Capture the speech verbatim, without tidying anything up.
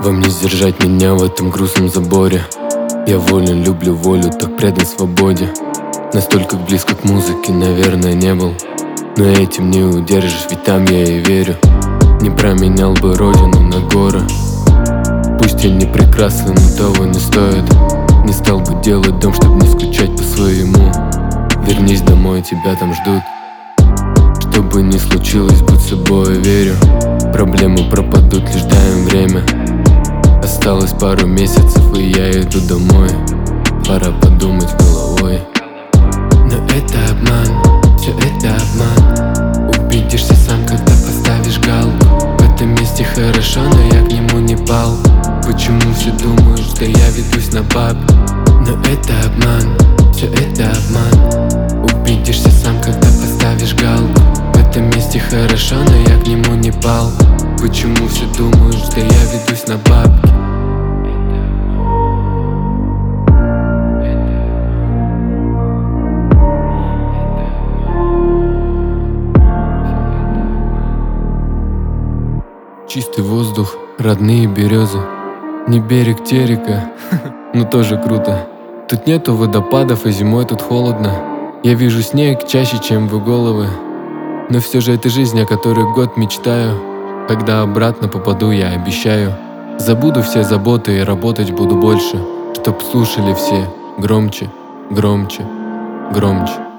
Вам не сдержать меня в этом грустном заборе. Я волен, люблю волю, так предан свободе. Настолько близко к музыке, наверное, не был. Но этим не удержишь, ведь там я и верю. Не променял бы родину на горы. Пусть я не прекрасен, но того не стоит. Не стал бы делать дом, чтобы не скучать по своему. Вернись домой, тебя там ждут. Что бы ни случилось, будь собой, верю. Проблемы пропадут, лишь даем время. Осталось пару месяцев, и я иду домой. Пора подумать головой. Но это обман, все это обман. Убедишься сам, когда поставишь галку. В этом месте хорошо, но я к нему не пал. Почему все думают, что я ведусь на баб? Но это обман, все это обман. Убедишься сам, когда поставишь галку. В этом месте хорошо, но я к нему не пал. Почему все думают, что я ведусь на бабки? Чистый воздух, родные березы. Не берег терека, но тоже круто. Тут нету водопадов, и зимой тут холодно. Я вижу снег чаще, чем вы головы. Но все же это жизнь, о которой год мечтаю. Когда обратно попаду, я обещаю. Забуду все заботы и работать буду больше, чтоб слушали все громче, громче, громче.